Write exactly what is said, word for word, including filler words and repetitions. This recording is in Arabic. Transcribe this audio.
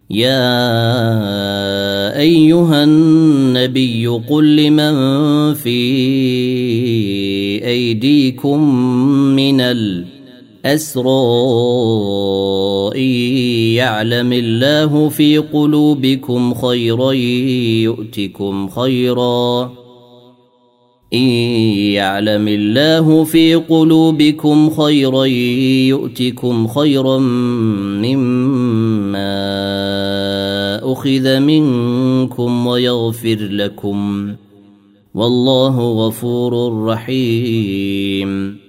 يا أيها النبي قل لمن في أيديكم من الأسرى إن يعلم الله في قلوبكم خيرا يؤتكم خيرا إن يعلم الله في قلوبكم خيرا يؤتكم خيرا مما أخذ منكم ويغفر لكم والله غفور رحيم.